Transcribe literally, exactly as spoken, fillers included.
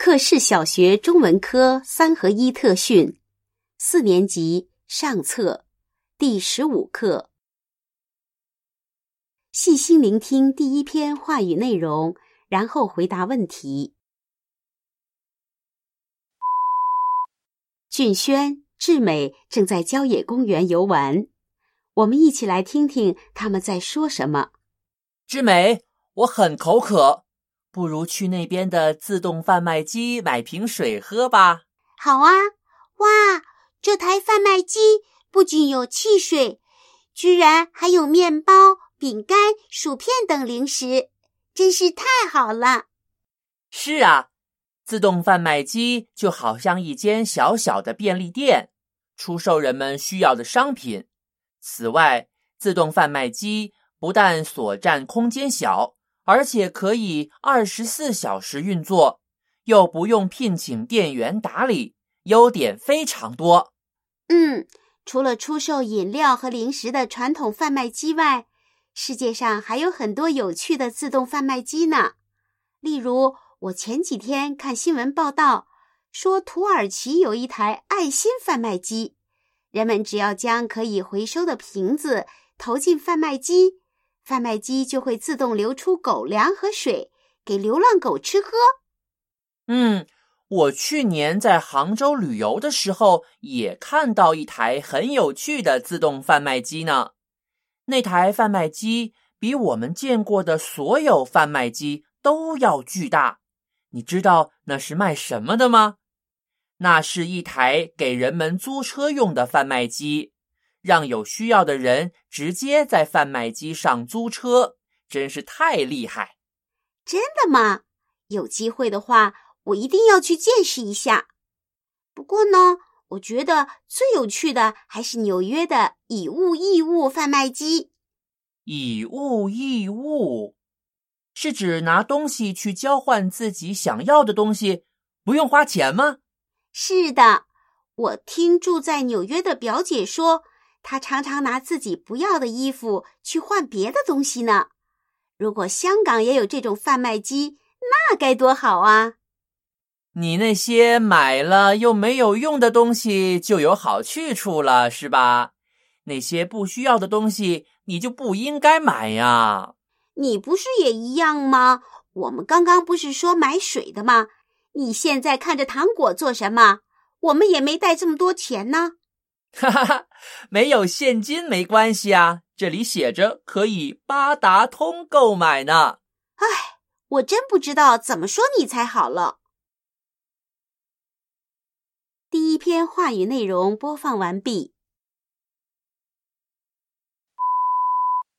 克氏小学中文科三合一特训，四年级上册第十五课。细心聆听第一篇话语内容，然后回答问题。俊轩、志美正在郊野公园游玩，我们一起来听听他们在说什么。 志美，我很口渴，不如去那边的自动贩卖机买瓶水喝吧。 好啊，哇，这台贩卖机不仅有汽水，居然还有面包、饼干、薯片等零食，真是太好了。 是啊，自动贩卖机就好像一间小小的便利店，出售人们需要的商品。此外，自动贩卖机不但所占空间小，而且可以二十四小时运作，又不用聘请店员打理，优点非常多。 嗯，除了出售饮料和零食的传统贩卖机外，世界上还有很多有趣的自动贩卖机呢。例如，我前几天看新闻报道，说土耳其有一台爱心贩卖机，人们只要将可以回收的瓶子投进贩卖机，贩卖机就会自动流出狗粮和水给流浪狗吃喝。 嗯，我去年在杭州旅游的时候也看到一台很有趣的自动贩卖机呢。那台贩卖机比我们见过的所有贩卖机都要巨大。你知道那是卖什么的吗？那是一台给人们租车用的贩卖机，让有需要的人直接在贩卖机上租车，真是太厉害。 真的吗？有机会的话，我一定要去见识一下。不过呢，我觉得最有趣的还是纽约的以物易物贩卖机。 以物易物，是指拿东西去交换自己想要的东西，不用花钱吗？ 是的，我听住在纽约的表姐说，她常常拿自己不要的衣服去换别的东西呢。如果香港也有这种贩卖机，那该多好啊！ 你那些买了又没有用的东西就有好去处了，是吧？那些不需要的东西你就不应该买呀。 你不是也一样吗？我们刚刚不是说买水的吗？你现在看着糖果做什么？我们也没带这么多钱呢。 哈哈哈，没有现金没关系啊，这里写着可以八达通购买呢。 唉，我真不知道怎么说你才好了。 第一篇话语内容播放完毕。